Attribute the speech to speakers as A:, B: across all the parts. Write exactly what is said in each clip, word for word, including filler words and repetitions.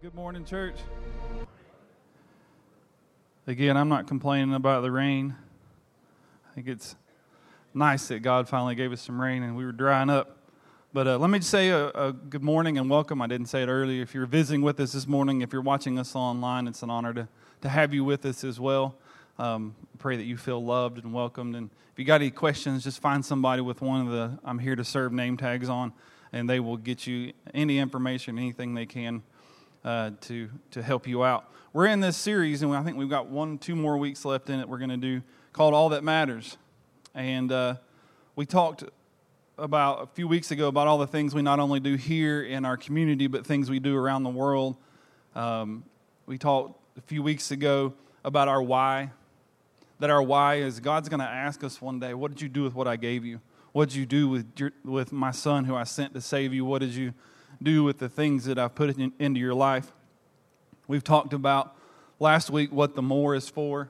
A: Good morning, church. Again, I'm not complaining about the rain. I think it's nice that God finally gave us some rain and we were drying up. But uh, let me just say a, a good morning and welcome. I didn't say it earlier. If you're visiting with us this morning, if you're watching us online, it's an honor to, to have you with us as well. Um, pray that you feel loved and welcomed. And if you got any questions, just find somebody with one of the I'm here to serve name tags on, and they will get you any information, anything they can uh, to to help you out. We're in this series, and I think we've got one, two more weeks left in it. We're going to do called All That Matters. And uh, we talked about a few weeks ago about all the things we not only do here in our community, but things we do around the world. Um, we talked a few weeks ago about our why. That our why is God's going to ask us one day, what did you do with what I gave you? What did you do with your, with my son who I sent to save you? What did you do with the things that I've put in, into your life? We've talked about last week what the more is for.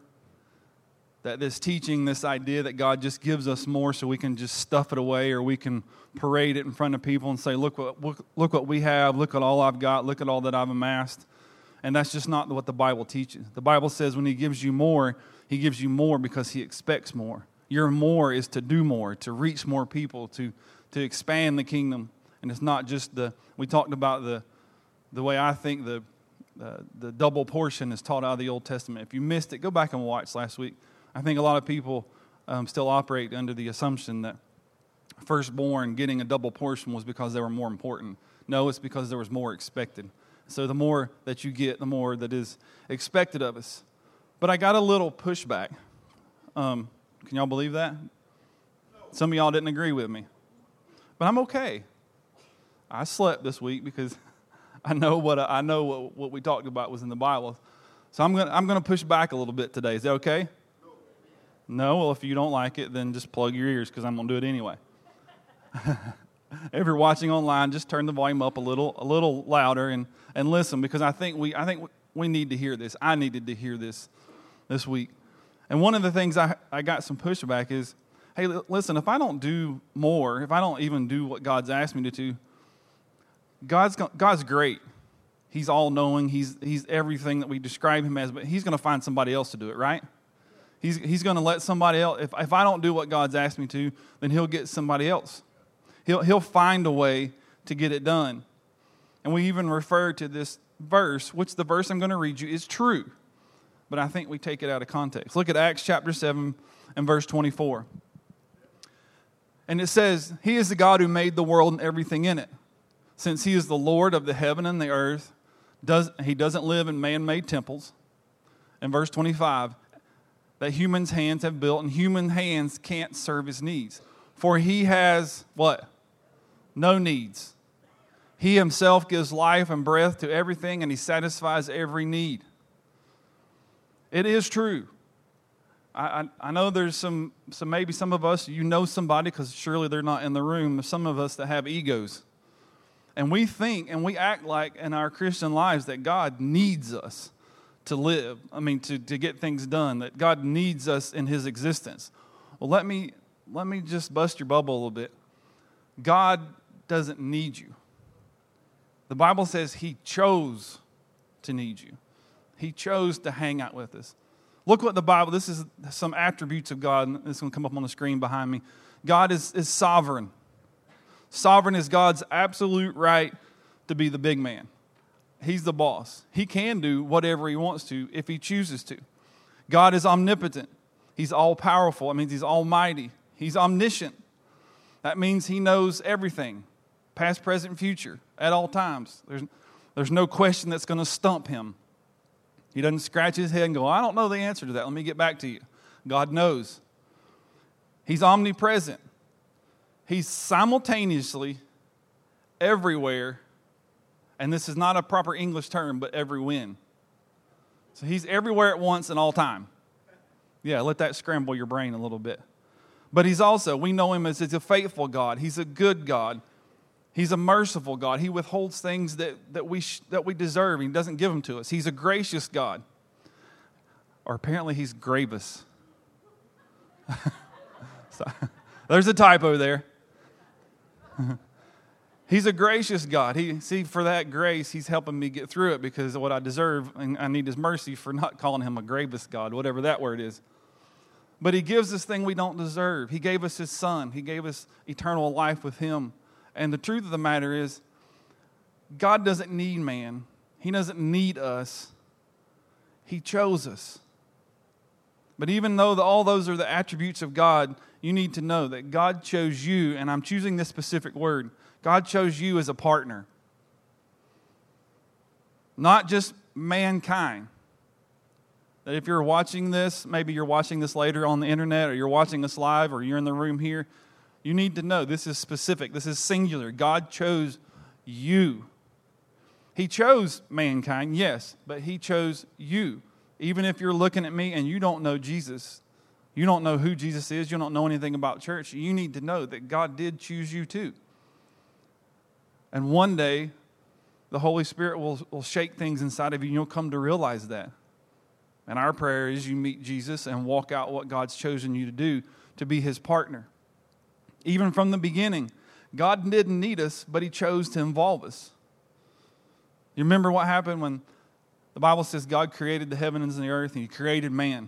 A: That this teaching, this idea that God just gives us more so we can just stuff it away, or we can parade it in front of people and say, look what, look, look what we have, look at all I've got, look at all that I've amassed. And that's just not what the Bible teaches. The Bible says when He gives you more, He gives you more because He expects more. Your more is to do more, to reach more people, to, to expand the kingdom. And it's not just the, we talked about the the way I think the, uh, the double portion is taught out of the Old Testament. If you missed it, go back and watch last week. I think a lot of people um, still operate under the assumption that firstborn getting a double portion was because they were more important. No, it's because there was more expected. So the more that you get, the more that is expected of us. But I got a little pushback. Um, can y'all believe that? Some of y'all didn't agree with me. But I'm okay. I slept this week because I know what I know what, what we talked about was in the Bible. So I'm gonna I'm gonna push back a little bit today. Is that okay? No? Well, if you don't like it, then just plug your ears because I'm gonna do it anyway. If you're watching online, just turn the volume up a little a little louder and, and listen, because I think we I think we need to hear this. I needed to hear this this week. And one of the things I, I got some pushback is, hey, listen, if I don't do more, if I don't even do what God's asked me to do, God's God's great. He's all-knowing. He's he's everything that we describe Him as, but He's going to find somebody else to do it, right? He's He's going to let somebody else. If if I don't do what God's asked me to, then He'll get somebody else. He'll He'll find a way to get it done. And we even refer to this verse, which the verse I'm going to read you is true, but I think we take it out of context. Look at Acts chapter seven and verse twenty-four. And it says, He is the God who made the world and everything in it. Since He is the Lord of the heaven and the earth, does He doesn't live in man-made temples. And verse twenty-five, that humans' hands have built, and human hands can't serve His needs. For He has, what? No needs. He Himself gives life and breath to everything, and He satisfies every need. It is true. I, I, I know there's some, some, maybe some of us, you know somebody, because surely they're not in the room, there's some of us that have egos. And we think and we act like in our Christian lives that God needs us to live, I mean, to, to get things done, that God needs us in His existence. Well, let me, let me just bust your bubble a little bit. God doesn't need you. The Bible says He chose to need you. He chose to hang out with us. Look what the Bible, this is some attributes of God, and this is going to come up on the screen behind me. God is, is sovereign. Sovereign is God's absolute right to be the big man. He's the boss. He can do whatever He wants to if He chooses to. God is omnipotent. He's all-powerful. That means He's almighty. He's omniscient. That means He knows everything, past, present, future, at all times. There's, there's no question that's going to stump Him. He doesn't scratch His head and go, I don't know the answer to that. Let me get back to you. God knows. He's omnipresent. He's simultaneously everywhere, and this is not a proper English term, but every when. So He's everywhere at once and all time. Yeah, let that scramble your brain a little bit. But He's also, we know Him as He's a faithful God. He's a good God. He's a merciful God. He withholds things that, that we sh- that we deserve. He doesn't give them to us. He's a gracious God. Or apparently He's gracious. So, there's a typo there. He's a gracious God. He, see, for that grace, he's helping me get through it because of what I deserve, and I need his mercy for not calling him a grievous God, whatever that word is. But he gives us things we don't deserve. He gave us his son. He gave us eternal life with him. And the truth of the matter is, God doesn't need man. He doesn't need us. He chose us. But even though the, all those are the attributes of God, you need to know that God chose you, and I'm choosing this specific word. God chose you as a partner. Not just mankind. That if you're watching this, maybe you're watching this later on the internet, or you're watching us live, or you're in the room here, you need to know this is specific. This is singular. God chose you. He chose mankind, yes, but he chose you. Even if you're looking at me and you don't know Jesus, you don't know who Jesus is, you don't know anything about church, you need to know that God did choose you too. And one day, the Holy Spirit will, will shake things inside of you, and you'll come to realize that. And our prayer is you meet Jesus and walk out what God's chosen you to do, to be his partner. Even from the beginning, God didn't need us, but he chose to involve us. You remember what happened when the Bible says God created the heavens and the earth, and he created man.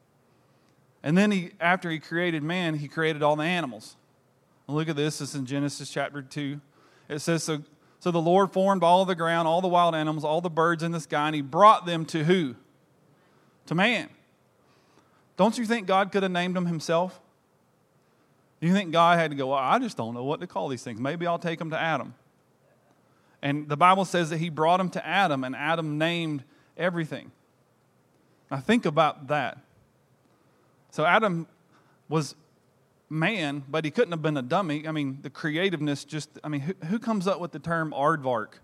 A: And then he, after he created man, he created all the animals. And look at this. This is in Genesis chapter two. It says, so, so the Lord formed all the ground, all the wild animals, all the birds in the sky, and he brought them to who? To man. Don't you think God could have named them himself? Do you think God had to go, well, I just don't know what to call these things. Maybe I'll take them to Adam. And the Bible says that he brought them to Adam, and Adam named everything. Now think about that. So Adam was man, but he couldn't have been a dummy. I mean, the creativeness just, I mean, who, who comes up with the term aardvark?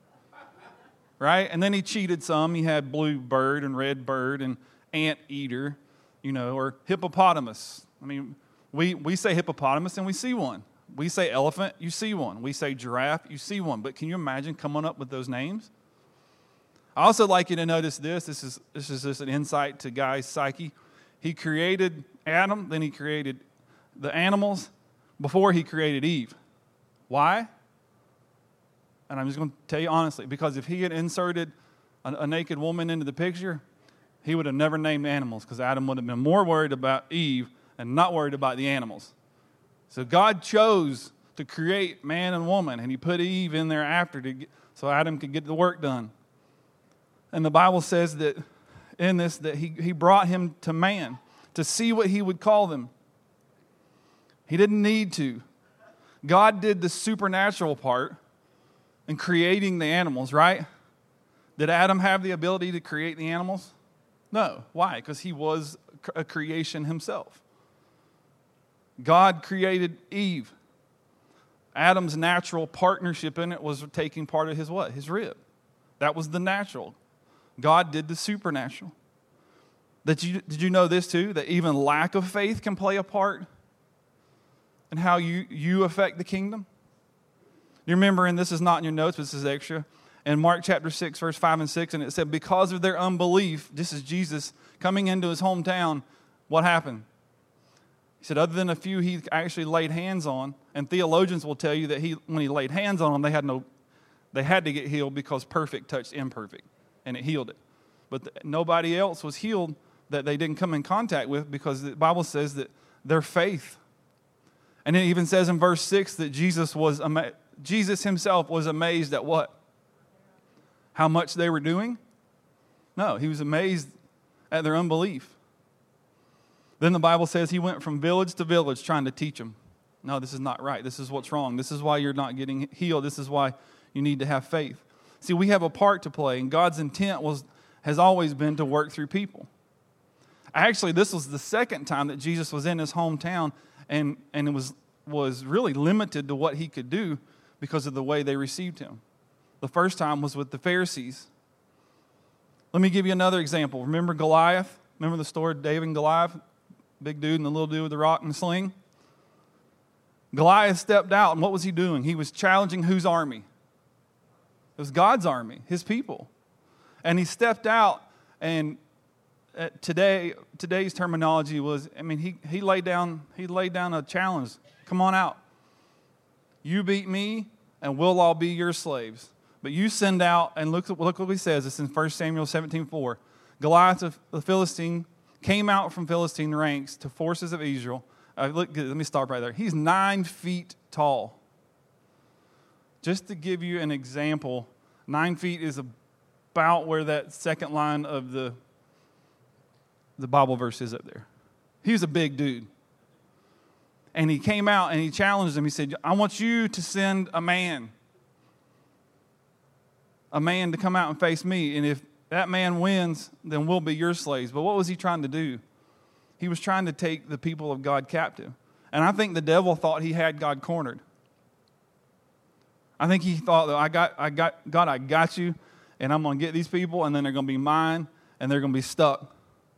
A: Right? And then he cheated some. He had blue bird and red bird and ant eater, you know, or hippopotamus. I mean, we, we say hippopotamus and we see one. We say elephant, you see one. We say giraffe, you see one. But can you imagine coming up with those names? I also like you to notice this. This is this is just an insight to Guy's psyche. He created Adam, then he created the animals before he created Eve. Why? And I'm just going to tell you honestly, because if he had inserted a, a naked woman into the picture, he would have never named animals, because Adam would have been more worried about Eve and not worried about the animals. So God chose to create man and woman, and he put Eve in there after to get, so Adam could get the work done. And the Bible says that in this that he, he brought him to man to see what he would call them. He didn't need to. God did the supernatural part in creating the animals, right? Did Adam have the ability to create the animals? No. Why? Because he was a creation himself. God created Eve. Adam's natural partnership in it was taking part of his what? His rib. That was the natural. God did the supernatural. That you, did you know this too? That even lack of faith can play a part in how you, you affect the kingdom? You remember, and this is not in your notes, but this is extra, in Mark chapter six, verse five and six, and it said, because of their unbelief, this is Jesus coming into his hometown, what happened? He said, other than a few he actually laid hands on, and theologians will tell you that he, when he laid hands on them, they had no, they had to get healed because perfect touched imperfect, and it healed it. But the, nobody else was healed that they didn't come in contact with, because the Bible says that their faith. And it even says in verse six that Jesus was ama- Jesus himself was amazed at what? How much they were doing? No, he was amazed at their unbelief. Then the Bible says he went from village to village trying to teach them. No, this is not right. This is what's wrong. This is why you're not getting healed. This is why you need to have faith. See, we have a part to play, and God's intent was has always been to work through people. Actually, this was the second time that Jesus was in his hometown, and, and it was, was really limited to what he could do because of the way they received him. The first time was with the Pharisees. Let me give you another example. Remember Goliath? Remember the story of David and Goliath? Big dude and the little dude with the rock and the sling? Goliath stepped out, and what was he doing? He was challenging whose army? It was God's army, his people. And he stepped out, and today, today's terminology was, I mean, he, he laid down he laid down a challenge. Come on out. You beat me, and we'll all be your slaves. But you send out, and look, look what he says. It's in First Samuel seventeen four. Goliath, the Philistine, came out from Philistine ranks to forces of Israel. Uh, look, let me stop right there. He's nine feet tall. Just to give you an example, nine feet is about where that second line of the, the Bible verse is up there. He was a big dude. And he came out and he challenged them. He said, I want you to send a man. A man to come out and face me. And if that man wins, then we'll be your slaves. But what was he trying to do? He was trying to take the people of God captive. And I think the devil thought he had God cornered. I think he thought that I got, I got, God, I got you, and I'm going to get these people, and then they're going to be mine, and they're going to be stuck.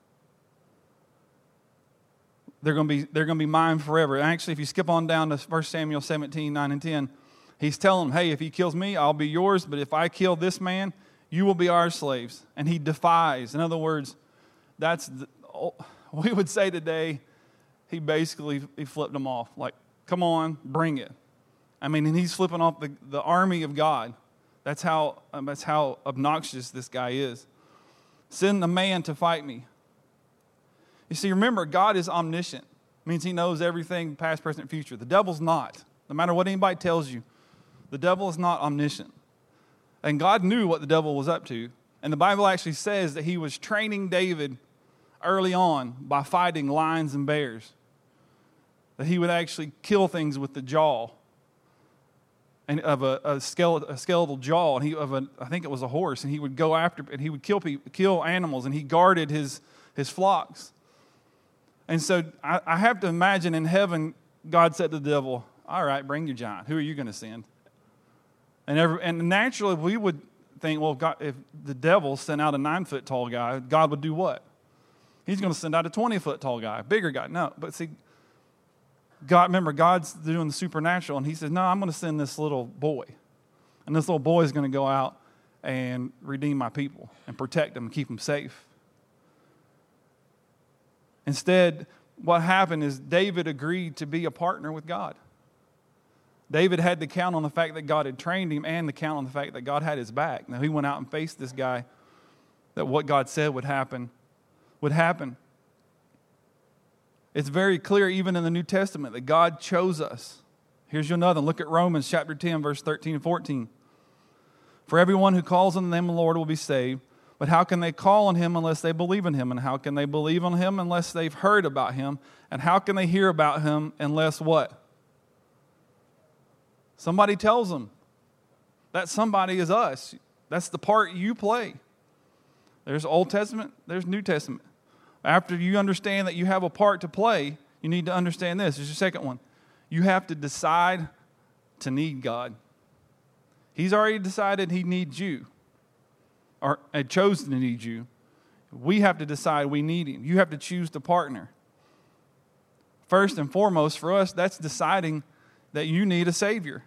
A: They're going to be, they're going to be mine forever. And actually, if you skip on down to First Samuel seventeen, nine and ten, he's telling them, hey, if he kills me, I'll be yours, but if I kill this man, you will be our slaves. And he defies. In other words, that's, the, we would say today, he basically he flipped them off. Like, come on, bring it. I mean, and he's flipping off the, the army of God. That's how um, that's how obnoxious this guy is. Send a man to fight me. You see, remember, God is omniscient. It means he knows everything, past, present, future. The devil's not. No matter what anybody tells you, the devil is not omniscient. And God knew what the devil was up to. And the Bible actually says that he was training David early on by fighting lions and bears. That he would actually kill things with the jaw. And of a, a, skeletal, a skeletal jaw, and he of a I think it was a horse, and he would go after and he would kill people, kill animals, and he guarded his his flocks. And so I, I have to imagine in heaven, God said to the devil, "All right, bring your giant. Who are you going to send?" And every, and naturally we would think, well, God, if the devil sent out a nine foot tall guy, God would do what? He's going to send out a twenty foot tall guy, a bigger guy. No, but see. God, remember, God's doing the supernatural, and he says, no, I'm going to send this little boy. And this little boy is going to go out and redeem my people and protect them and keep them safe. Instead, what happened is David agreed to be a partner with God. David had to count on the fact that God had trained him and to count on the fact that God had his back. Now, he went out and faced this guy, that what God said would happen, would happen. It's very clear even in the New Testament that God chose us. Here's another. Look at Romans chapter ten, verse thirteen and fourteen. For everyone who calls on the name of the Lord will be saved. But how can they call on him unless they believe in him? And how can they believe on him unless they've heard about him? And how can they hear about him unless what? Somebody tells them. That somebody is us. That's the part you play. There's Old Testament, there's New Testament. After you understand that you have a part to play, you need to understand this. Here's your second one. You have to decide to need God. He's already decided he needs you, or had chosen to need you. We have to decide we need him. You have to choose to partner. First and foremost for us, that's deciding that you need a Savior.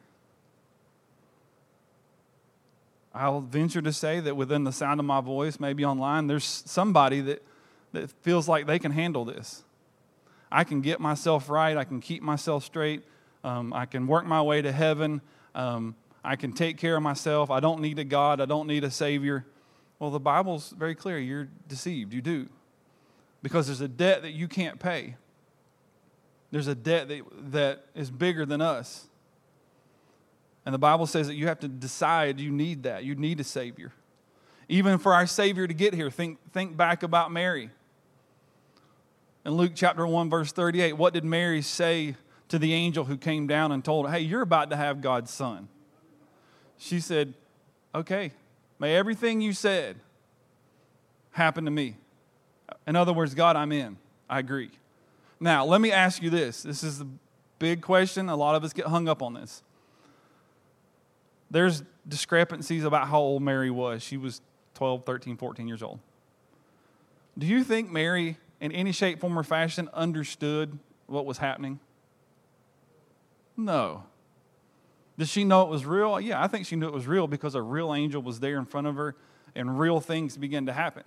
A: I'll venture to say that within the sound of my voice, maybe online, there's somebody that that feels like they can handle this. I can get myself right. I can keep myself straight. Um, I can work my way to heaven. Um, I can take care of myself. I don't need a God. I don't need a Savior. Well, the Bible's very clear. You're deceived. You do. Because there's a debt that you can't pay. There's a debt that, that is bigger than us. And the Bible says that you have to decide you need that. You need a Savior. Even for our Savior to get here, think, think back about Mary. In Luke chapter one, verse thirty-eight, what did Mary say to the angel who came down and told her, hey, you're about to have God's son? She said, okay, may everything you said happen to me. In other words, God, I'm in. I agree. Now, let me ask you this. This is the big question. A lot of us get hung up on this. There's discrepancies about how old Mary was. She was twelve, thirteen, fourteen years old. Do you think Mary, in any shape, form, or fashion, understood what was happening? No. Did she know it was real? Yeah, I think she knew it was real because a real angel was there in front of her and real things began to happen.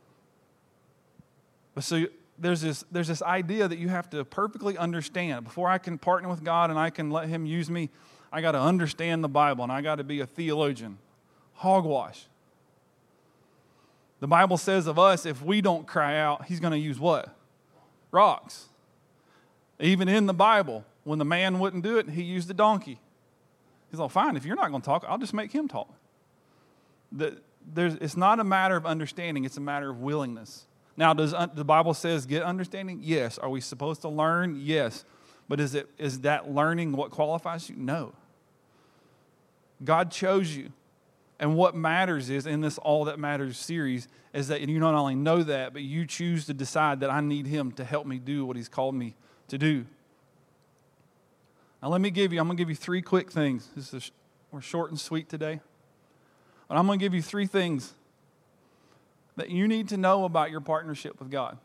A: But so there's this, there's this idea that you have to perfectly understand. Before I can partner with God and I can let him use me, I got to understand the Bible and I got to be a theologian. Hogwash. The Bible says of us, if we don't cry out, he's going to use what? Rocks. Even in the Bible, when the man wouldn't do it, he used a donkey. He's like, fine, if you're not going to talk, I'll just make him talk. The, there's, it's not a matter of understanding, it's a matter of willingness. Now, does the Bible says get understanding? Yes. Are we supposed to learn? Yes. But is it is that learning what qualifies you? No. God chose you. And what matters is, in this All That Matters series, is that you not only know that, but you choose to decide that I need him to help me do what he's called me to do. Now let me give you, I'm going to give you three quick things. This is, we're short and sweet today. But I'm going to give you three things that you need to know about your partnership with God.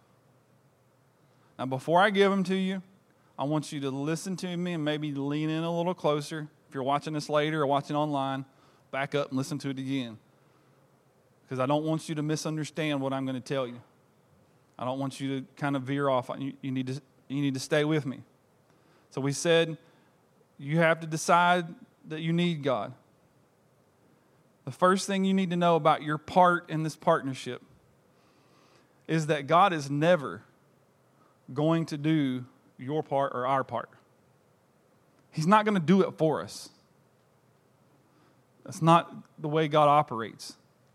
A: Now before I give them to you, I want you to listen to me and maybe lean in a little closer. If you're watching this later or watching online, back up and listen to it again. Because I don't want you to misunderstand what I'm going to tell you. I don't want you to kind of veer off. You, you, need to, you need to stay with me. So we said you have to decide that you need God. The first thing you need to know about your part in this partnership is that God is never going to do your part or our part. He's not going to do it for us. That's not the way God operates.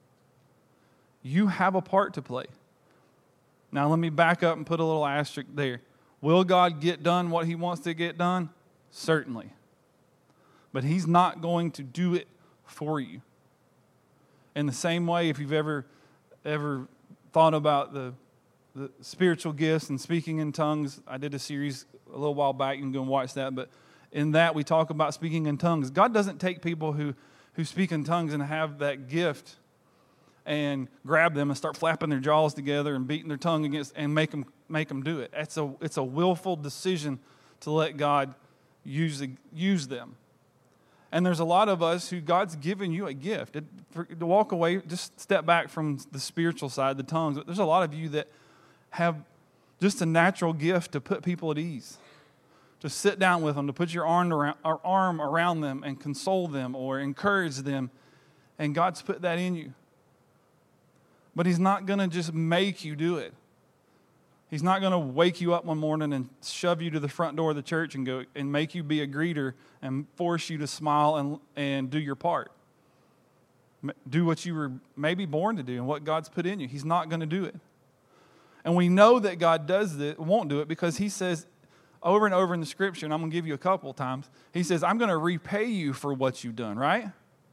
A: You have a part to play. Now let me back up and put a little asterisk there. Will God get done what he wants to get done? Certainly. But he's not going to do it for you. In the same way, if you've ever ever thought about the, the spiritual gifts and speaking in tongues, I did a series a little while back. You can go and watch that. But in that, we talk about speaking in tongues. God doesn't take people who, who speak in tongues and have that gift and grab them and start flapping their jaws together and beating their tongue against and make them make them do it. It's a it's a willful decision to let God use the, use them. And there's a lot of us who God's given you a gift. It, for, to walk away, just step back from the spiritual side, the tongues. There's a lot of you that have just a natural gift to put people at ease. To sit down with them, to put your arm around, our arm around them and console them or encourage them. And God's put that in you. But he's not going to just make you do it. He's not going to wake you up one morning and shove you to the front door of the church and go and make you be a greeter and force you to smile and and do your part. Do what you were maybe born to do and what God's put in you. He's not going to do it. And we know that God does this, won't do it because he says over and over in the scripture, and I'm going to give you a couple times, he says, I'm going to repay you for what you've done, right?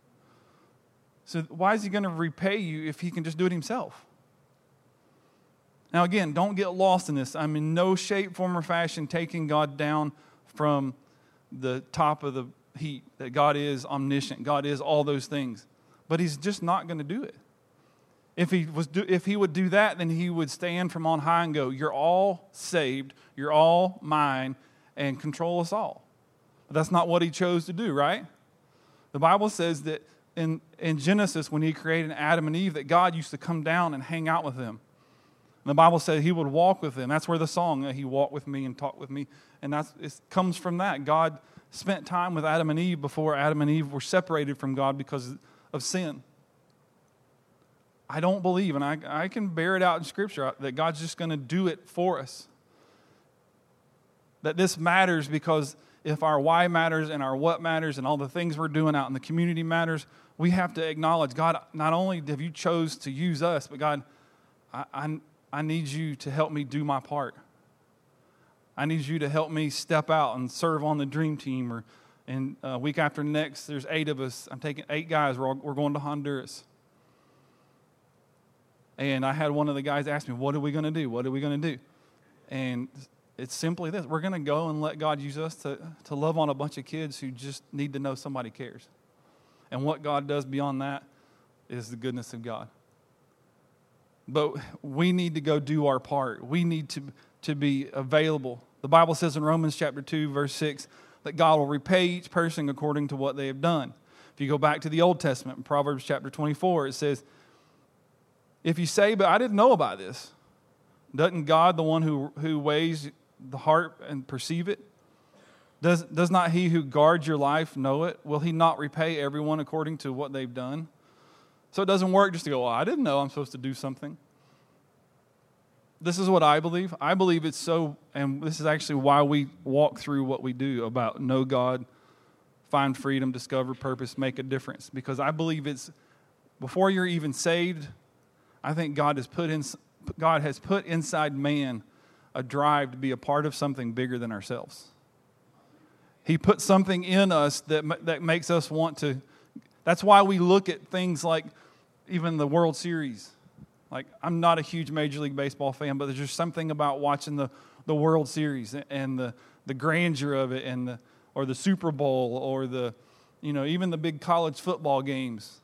A: So why is he going to repay you if he can just do it himself? Now again, don't get lost in this. I'm in no shape, form, or fashion taking God down from the top of the heap, that God is omniscient, God is all those things. But he's just not going to do it. If he was, do, if he would do that, then he would stand from on high and go, you're all saved, you're all mine, and control us all. But that's not what he chose to do, right? The Bible says that in, in Genesis, when he created Adam and Eve, that God used to come down and hang out with them. And the Bible said he would walk with them. That's where the song, he walked with me and talked with me. And that's it comes from that. God spent time with Adam and Eve before Adam and Eve were separated from God because of sin. I don't believe, and I, I can bear it out in Scripture, that God's just going to do it for us. That this matters because if our why matters and our what matters and all the things we're doing out in the community matters, we have to acknowledge, God, not only have you chose to use us, but God, I, I, I need you to help me do my part. I need you to help me step out and serve on the dream team. Or, and uh, week after next, there's eight of us. I'm taking eight guys. We're, all, we're going to Honduras. And I had one of the guys ask me, what are we going to do? What are we going to do? And it's simply this. We're going to go and let God use us to, to love on a bunch of kids who just need to know somebody cares. And what God does beyond that is the goodness of God. But we need to go do our part. We need to, to be available. The Bible says in Romans chapter two, verse six, that God will repay each person according to what they have done. If you go back to the Old Testament, in Proverbs chapter twenty-four, it says, if you say, but I didn't know about this, doesn't God, the one who, who weighs the heart, and perceive it? Does, does not he who guards your life know it? Will he not repay everyone according to what they've done? So it doesn't work just to go, well, I didn't know I'm supposed to do something. This is what I believe. I believe it's so, and this is actually why we walk through what we do about know God, find freedom, discover purpose, make a difference. Because I believe it's, before you're even saved, I think God has put in, God has put inside man a drive to be a part of something bigger than ourselves. He put something in us that that makes us want to. That's why we look at things like even the World Series. Like, I'm not a huge Major League Baseball fan, but there's just something about watching the, the World Series and the, the grandeur of it, and the or the Super Bowl, or the, you know, even the big college football games.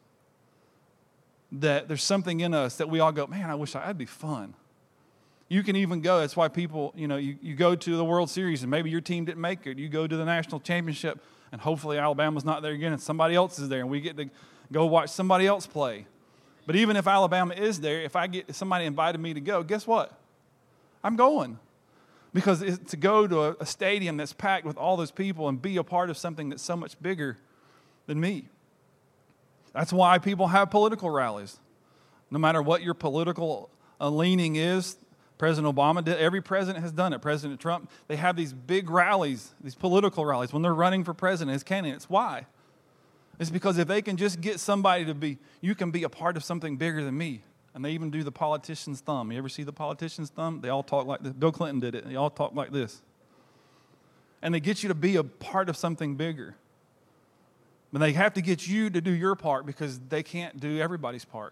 A: That there's something in us that we all go, man, I wish I, that'd be fun. You can even go, that's why people, you know, you, you go to the World Series and maybe your team didn't make it. You go to the national championship and hopefully Alabama's not there again and somebody else is there and we get to go watch somebody else play. But even if Alabama is there, if I get somebody invited me to go, guess what? I'm going. Because it's to go to a, a stadium that's packed with all those people and be a part of something that's so much bigger than me. That's why people have political rallies. No matter what your political uh, leaning is, President Obama did. Every president has done it. President Trump, they have these big rallies, these political rallies, when they're running for president as candidates. Why? It's because if they can just get somebody to be, you can be a part of something bigger than me. And they even do the politician's thumb. You ever see the politician's thumb? They all talk like this. Bill Clinton did it. They all talk like this. And they get you to be a part of something bigger. But they have to get you to do your part because they can't do everybody's part.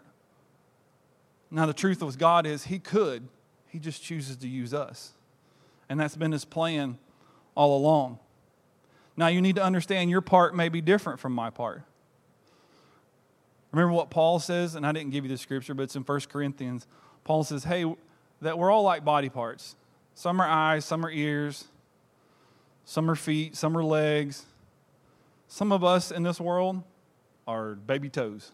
A: Now, the truth of God is He could. He just chooses to use us. And that's been His plan all along. Now, you need to understand your part may be different from my part. Remember what Paul says, and I didn't give you the scripture, but it's in First Corinthians. Paul says, hey, that we're all like body parts. Some are eyes, some are ears, some are feet, some are legs. Some of us in this world are baby toes.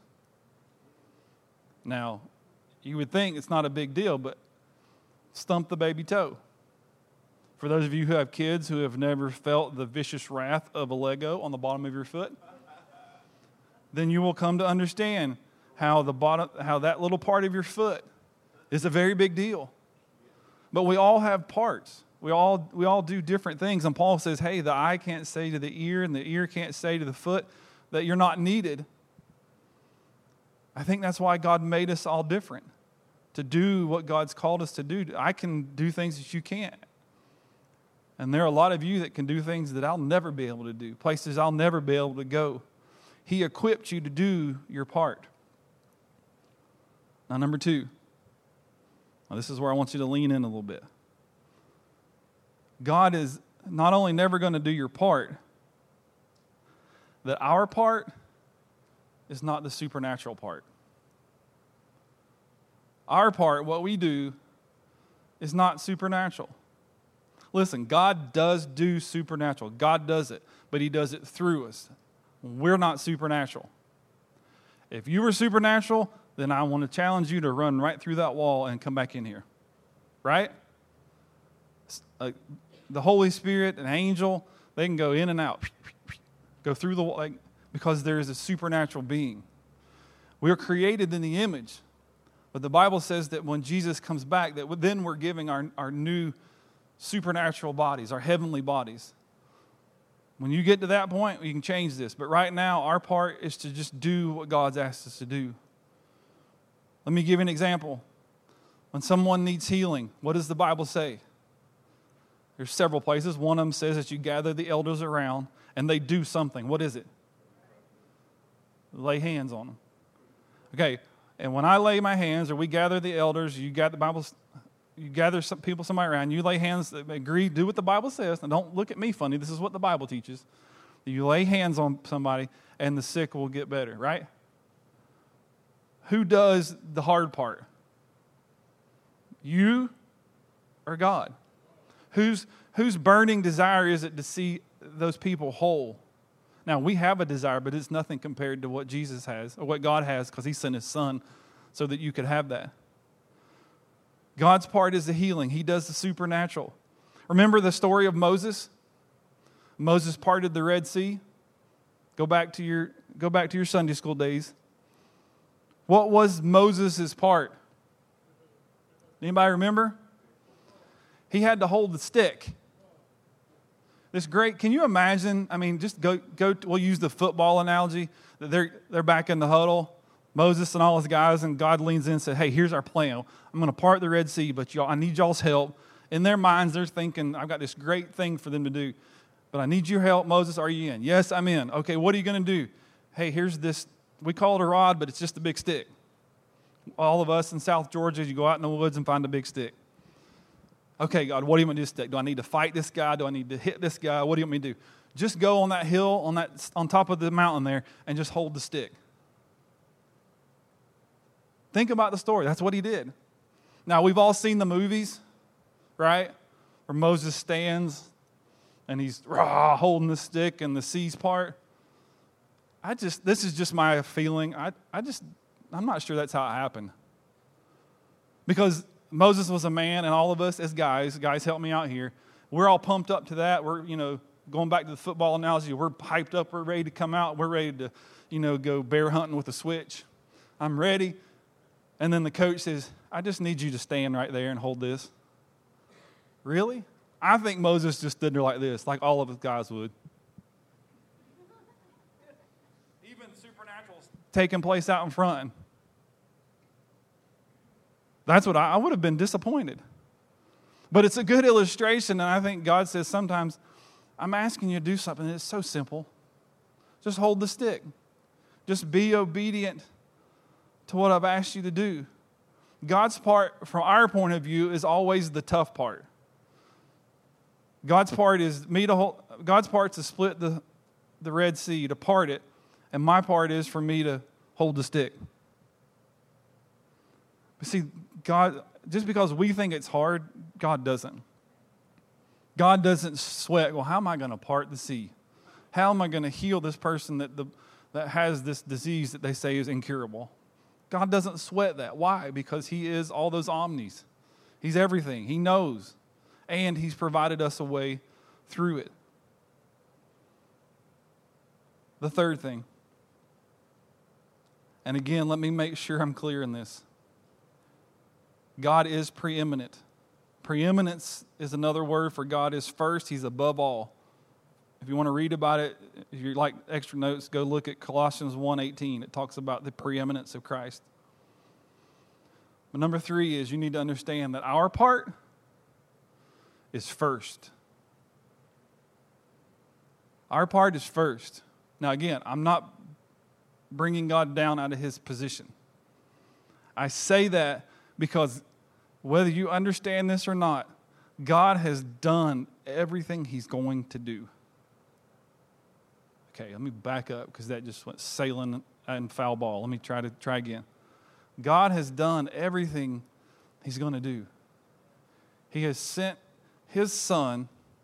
A: Now, you would think it's not a big deal, but stump the baby toe. For those of you who have kids who have never felt the vicious wrath of a Lego on the bottom of your foot, then you will come to understand how the bottom, how that little part of your foot is a very big deal. But we all have parts. We all we all do different things. And Paul says, hey, the eye can't say to the ear, and the ear can't say to the foot that you're not needed. I think that's why God made us all different, to do what God's called us to do. I can do things that you can't. And there are a lot of you that can do things that I'll never be able to do, places I'll never be able to go. He equipped you to do your part. Now, number two. Now, this is where I want you to lean in a little bit. God is not only never going to do your part, that our part is not the supernatural part. Our part, what we do, is not supernatural. Listen, God does do supernatural. God does it, but He does it through us. We're not supernatural. If you were supernatural, then I want to challenge you to run right through that wall and come back in here. Right? Uh, the Holy Spirit, an angel, they can go in and out. Go through the wall, like, because there is a supernatural being. We are created in the image. But the Bible says that when Jesus comes back, that then we're giving our, our new supernatural bodies, our heavenly bodies. When you get to that point, you can change this. But right now, our part is to just do what God's asked us to do. Let me give you an example. When someone needs healing, what does the Bible say? There's several places. One of them says that you gather the elders around and they do something. What is it? Lay hands on them. Okay, and when I lay my hands, or we gather the elders, you got the Bible, you gather some people, somebody around, you lay hands, agree, do what the Bible says. Now, don't look at me funny. This is what the Bible teaches. You lay hands on somebody, and the sick will get better, right? Who does the hard part? You or God? Whose, whose burning desire is it to see those people whole? Now, we have a desire, but it's nothing compared to what Jesus has, or what God has, because He sent His Son so that you could have that. God's part is the healing. He does the supernatural. Remember the story of Moses? Moses parted the Red Sea. Go back to your go back to your Sunday school days. What was Moses' part? Anybody remember? He had to hold the stick. This great, can you imagine? I mean, just go, go, we'll use the football analogy. They're, they're back in the huddle, Moses and all his guys, and God leans in and said, hey, here's our plan. I'm going to part the Red Sea, but y'all, I need y'all's help. In their minds, they're thinking, I've got this great thing for them to do, but I need your help. Moses, are you in? Yes, I'm in. Okay, what are you going to do? Hey, here's this, we call it a rod, but it's just a big stick. All of us in South Georgia, you go out in the woods and find a big stick. Okay, God, what do you want me to do this stick? Do I need to fight this guy? Do I need to hit this guy? What do you want me to do? Just go on that hill, on that on top of the mountain there, and just hold the stick. Think about the story. That's what he did. Now, we've all seen the movies, right? Where Moses stands, and he's rah, holding the stick, and the seas part. I just, this is just my feeling. I, I just, I'm not sure that's how it happened. Because Moses was a man, and all of us as guys, guys help me out here, we're all pumped up to that. We're, you know, going back to the football analogy, we're hyped up, we're ready to come out, we're ready to, you know, go bear hunting with a switch. I'm ready. And then the coach says, I just need you to stand right there and hold this. Really? I think Moses just stood there like this, like all of us guys would. Even supernatural's taking place out in front. That's what I, I would have been disappointed. But it's a good illustration, and I think God says sometimes, I'm asking you to do something that's so simple. Just hold the stick. Just be obedient to what I've asked you to do. God's part, from our point of view, is always the tough part. God's part is me to hold, God's part to split the, the Red Sea, to part it, and my part is for me to hold the stick. But see, God, just because we think it's hard, God doesn't. God doesn't sweat, well, how am I going to part the sea? How am I going to heal this person that the, that has this disease that they say is incurable? God doesn't sweat that. Why? Because he is all those omnis. He's everything. He knows. And he's provided us a way through it. The third thing. And again, let me make sure I'm clear in this. God is preeminent. Preeminence is another word for God is first. He's above all. If you want to read about it, if you like extra notes, go look at Colossians one eighteen. It talks about the preeminence of Christ. But number three is you need to understand that our part is first. Our part is first. Now again, I'm not bringing God down out of his position. I say that because whether you understand this or not, God has done everything he's going to do. Okay, let me back up because that just went sailing and foul ball. Let me try to try again. God has done everything he's going to do. He has sent his son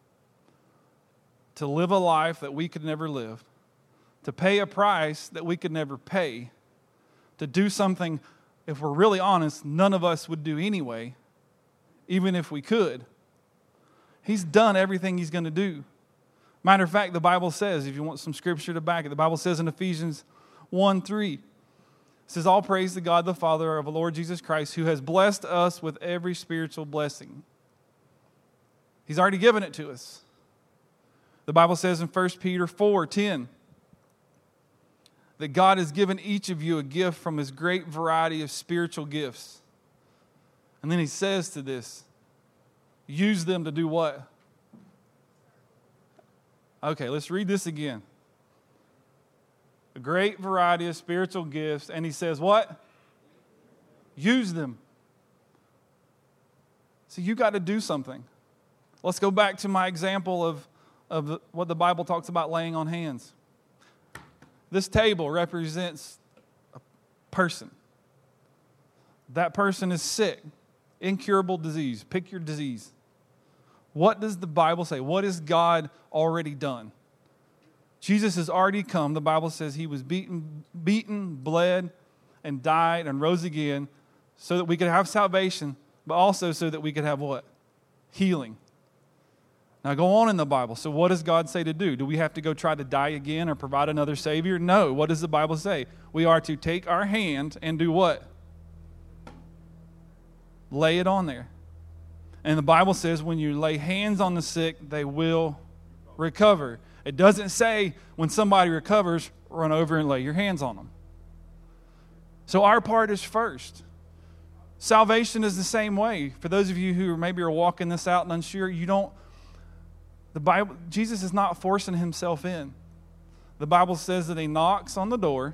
A: to live a life that we could never live, to pay a price that we could never pay, to do something, if we're really honest, none of us would do anyway, even if we could. He's done everything he's going to do. Matter of fact, the Bible says, if you want some scripture to back it, the Bible says in Ephesians one three, it says, all praise to God the Father of the Lord Jesus Christ, who has blessed us with every spiritual blessing. He's already given it to us. The Bible says in First Peter four ten, that God has given each of you a gift from his great variety of spiritual gifts. And then he says to this, use them to do what? Okay, let's read this again. A great variety of spiritual gifts. And he says what? Use them. So you got to do something. Let's go back to my example of, of what the Bible talks about laying on hands. This table represents a person. That person is sick, incurable disease. Pick your disease. What does the Bible say? What has God already done? Jesus has already come. The Bible says he was beaten, beaten, bled, and died and rose again so that we could have salvation, but also so that we could have what? Healing. Now go on in the Bible. So what does God say to do? Do we have to go try to die again or provide another Savior? No. What does the Bible say? We are to take our hand and do what? Lay it on there. And the Bible says when you lay hands on the sick, they will recover. It doesn't say when somebody recovers, run over and lay your hands on them. So our part is first. Salvation is the same way. For those of you who maybe are walking this out and unsure, you don't, the Bible, Jesus is not forcing himself in. The Bible says that he knocks on the door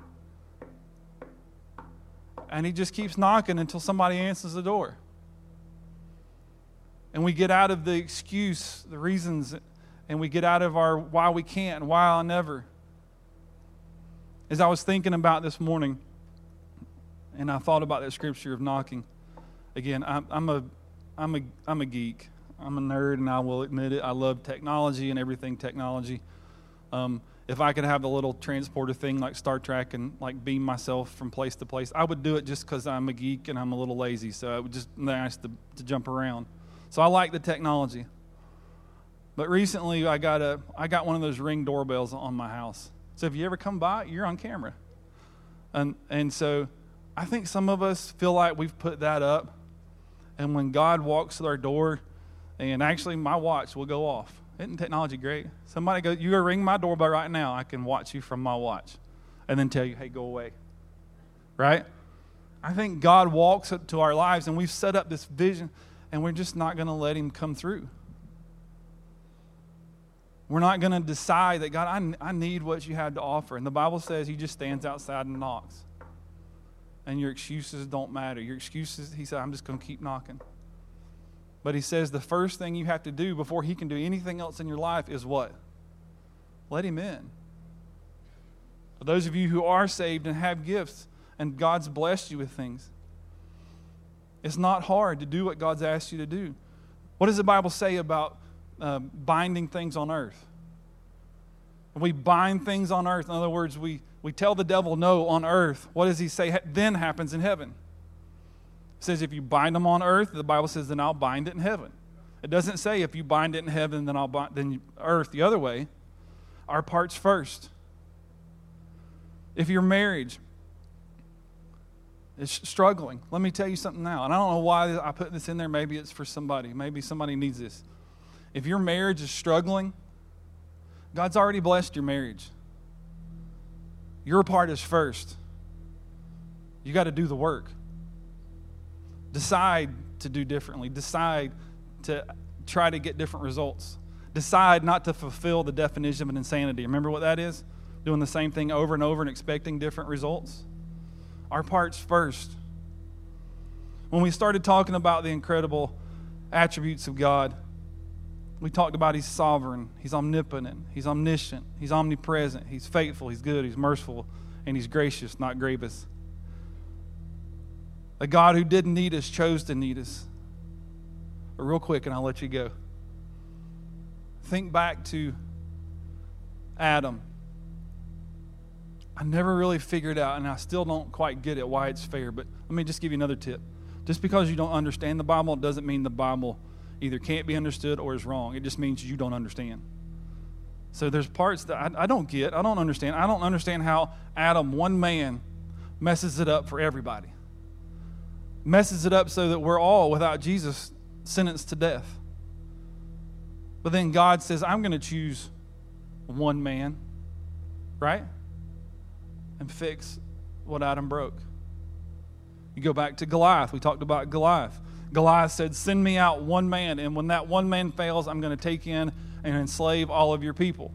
A: and he just keeps knocking until somebody answers the door. And we get out of the excuse, the reasons, and we get out of our why we can't and why I'll never. As I was thinking about this morning, and I thought about that scripture of knocking. Again, I'm, I'm a, I'm a, I'm a geek. I'm a nerd, and I will admit it. I love technology and everything technology. Um, if I could have a little transporter thing like Star Trek and like beam myself from place to place, I would do it just because I'm a geek and I'm a little lazy. So it would just be nice to, to jump around. So I like the technology. But recently, I got a, I got one of those Ring doorbells on my house. So if you ever come by, you're on camera, and and so. I think some of us feel like we've put that up, and when God walks to our door, and actually my watch will go off. Isn't technology great? Somebody goes, you go ring my doorbell right now, I can watch you from my watch, and then tell you, hey, go away. Right? I think God walks up to our lives, and we've set up this vision, and we're just not going to let him come through. We're not going to decide that, God, I, I need what you have to offer. And the Bible says he just stands outside and knocks. And your excuses don't matter. Your excuses, he said, I'm just going to keep knocking. But he says the first thing you have to do before he can do anything else in your life is what? Let him in. For those of you who are saved and have gifts and God's blessed you with things, it's not hard to do what God's asked you to do. What does the Bible say about uh, binding things on earth? We bind things on earth. In other words, we We tell the devil no on earth. What does he say then happens in heaven? It says if you bind them on earth, the Bible says then I'll bind it in heaven. It doesn't say if you bind it in heaven, then I'll bind then earth the other way. Our part's first. If your marriage is struggling, let me tell you something now. And I don't know why I put this in there. Maybe it's for somebody. Maybe somebody needs this. If your marriage is struggling, God's already blessed your marriage. Your part is first. You got to do the work. Decide to do differently. Decide to try to get different results. Decide not to fulfill the definition of an insanity. Remember what that is? Doing the same thing over and over and expecting different results. Our part's first. When we started talking about the incredible attributes of God, we talked about he's sovereign, he's omnipotent, he's omniscient, he's omnipresent, he's faithful, he's good, he's merciful, and he's gracious, not grievous. A God who didn't need us chose to need us. But real quick, and I'll let you go. Think back to Adam. I never really figured out, and I still don't quite get it, why it's fair, but let me just give you another tip. Just because you don't understand the Bible, it doesn't mean the Bible either can't be understood or is wrong. It just means you don't understand. So there's parts that I, I don't get. I don't understand. I don't understand how Adam, one man, messes it up for everybody. Messes it up so that we're all, without Jesus, sentenced to death. But then God says, I'm going to choose one man, right? And fix what Adam broke. You go back to Goliath. We talked about Goliath. Goliath said, send me out one man, and when that one man fails, I'm going to take in and enslave all of your people.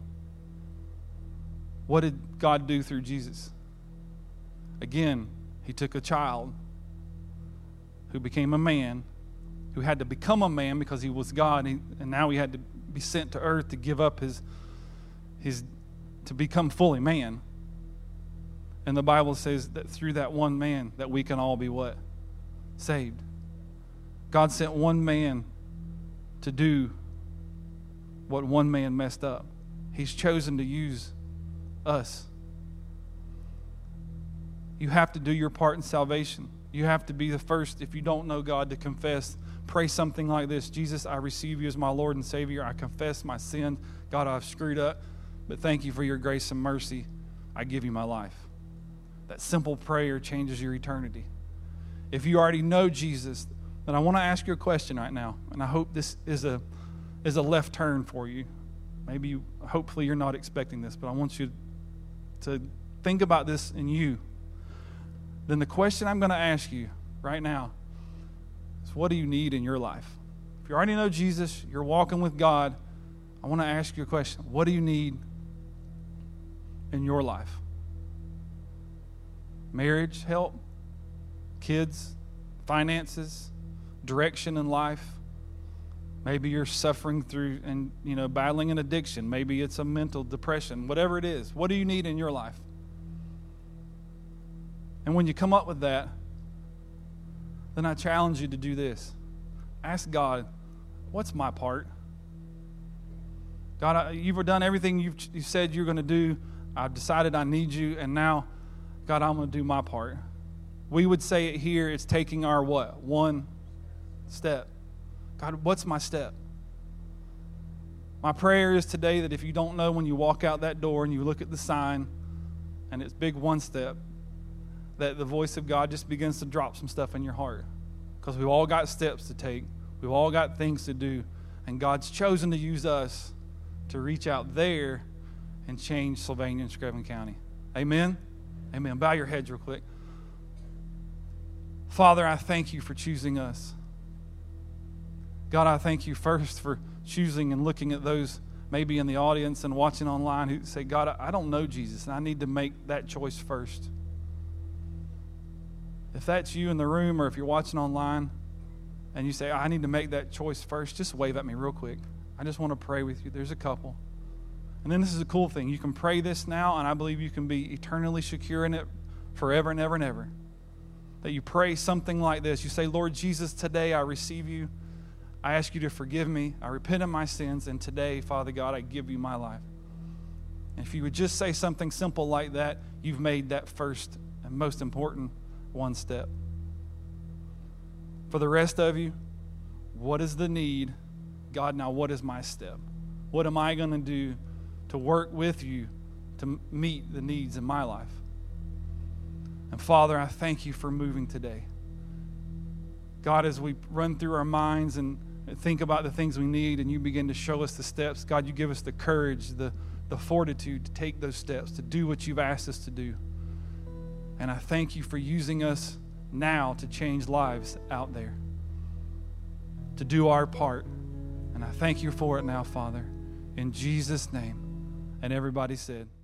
A: What did God do through Jesus? Again, he took a child who became a man, who had to become a man because he was God, and now he had to be sent to earth to give up his, his to become fully man. And the Bible says that through that one man that we can all be what? Saved. God sent one man to do what one man messed up. He's chosen to use us. You have to do your part in salvation. You have to be the first, if you don't know God, to confess. Pray something like this: Jesus, I receive you as my Lord and Savior. I confess my sin. God, I've screwed up, but thank you for your grace and mercy. I give you my life. That simple prayer changes your eternity. If you already know Jesus, then I want to ask you a question right now, and I hope this is a is a left turn for you. Maybe, you, hopefully you're not expecting this, but I want you to think about this in you. Then the question I'm going to ask you right now is, what do you need in your life? If you already know Jesus, you're walking with God, I want to ask you a question. What do you need in your life? Marriage help? Kids? Finances? Direction in life? Maybe you're suffering through and, you know, battling an addiction. Maybe it's a mental depression. Whatever it is, what do you need in your life? And when you come up with that, then I challenge you to do this. Ask God, what's my part? God, I, you've done everything you've, you said you're going to do. I've decided I need you, and now, God, I'm going to do my part. We would say it here, it's taking our what? One step. God, what's my step? My prayer is today that if you don't know, when you walk out that door and you look at the sign and it's big one step, that the voice of God just begins to drop some stuff in your heart. Because we've all got steps to take. We've all got things to do. And God's chosen to use us to reach out there and change Sylvania and Screven County. Amen? Amen. Bow your heads real quick. Father, I thank you for choosing us. God, I thank you first for choosing and looking at those maybe in the audience and watching online who say, God, I don't know Jesus, and I need to make that choice first. If that's you in the room, or if you're watching online and you say, I need to make that choice first, just wave at me real quick. I just want to pray with you. There's a couple. And then this is a cool thing. You can pray this now, and I believe you can be eternally secure in it forever and ever and ever. That you pray something like this. You say, Lord Jesus, today I receive you. I ask you to forgive me. I repent of my sins, and today, Father God, I give you my life. And if you would just say something simple like that, you've made that first and most important one step. For the rest of you, what is the need? God, now what is my step? What am I going to do to work with you to meet the needs in my life? And Father, I thank you for moving today. God, as we run through our minds and think about the things we need, and you begin to show us the steps, God, you give us the courage, the, the fortitude to take those steps, to do what you've asked us to do. And I thank you for using us now to change lives out there, to do our part. And I thank you for it now, Father, in Jesus' name. And everybody said,